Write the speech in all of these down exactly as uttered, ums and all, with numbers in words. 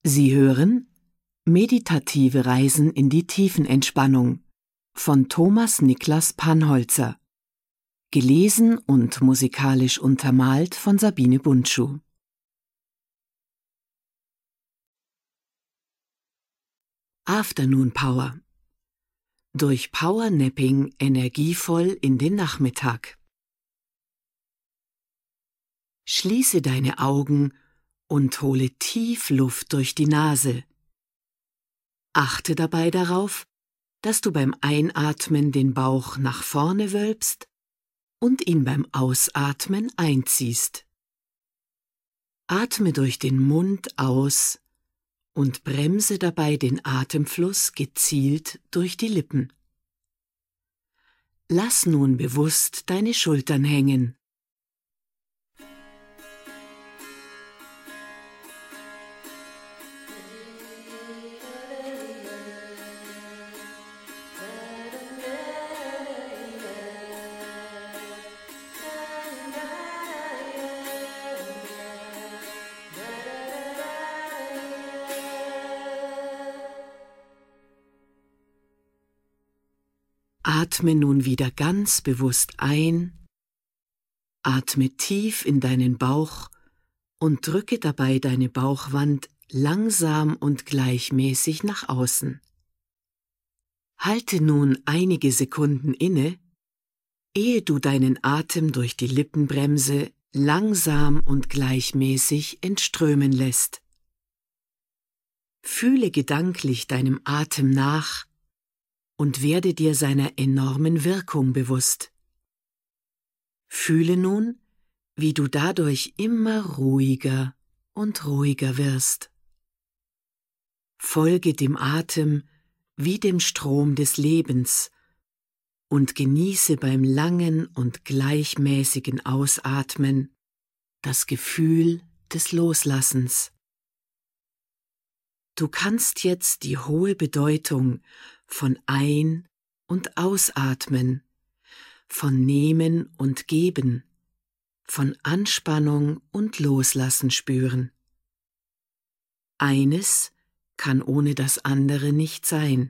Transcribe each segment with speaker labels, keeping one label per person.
Speaker 1: Sie hören Meditative Reisen in die Tiefenentspannung von Thomas Niklas Panholzer, gelesen und musikalisch untermalt von Sabine Bundschuh. Afternoon Power. Durch Powernapping energievoll in den Nachmittag. Schließe deine Augen und hole tief Luft durch die Nase. Achte dabei darauf, dass du beim Einatmen den Bauch nach vorne wölbst und ihn beim Ausatmen einziehst. Atme durch den Mund aus und bremse dabei den Atemfluss gezielt durch die Lippen. Lass nun bewusst deine Schultern hängen. Atme nun wieder ganz bewusst ein, atme tief in deinen Bauch und drücke dabei deine Bauchwand langsam und gleichmäßig nach außen. Halte nun einige Sekunden inne, ehe du deinen Atem durch die Lippenbremse langsam und gleichmäßig entströmen lässt. Fühle gedanklich deinem Atem nach und werde dir seiner enormen Wirkung bewusst. Fühle nun, wie du dadurch immer ruhiger und ruhiger wirst. Folge dem Atem wie dem Strom des Lebens und genieße beim langen und gleichmäßigen Ausatmen das Gefühl des Loslassens. Du kannst jetzt die hohe Bedeutung von Ein- und Ausatmen, von Nehmen und Geben, von Anspannung und Loslassen spüren. Eines kann ohne das andere nicht sein.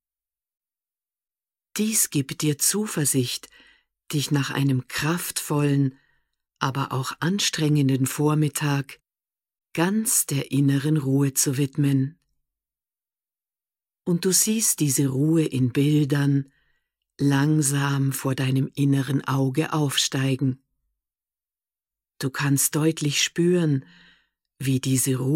Speaker 1: Dies gibt dir Zuversicht, dich nach einem kraftvollen, aber auch anstrengenden Vormittag ganz der inneren Ruhe zu widmen. Und du siehst diese Ruhe in Bildern langsam vor deinem inneren Auge aufsteigen. Du kannst deutlich spüren, wie diese Ruhe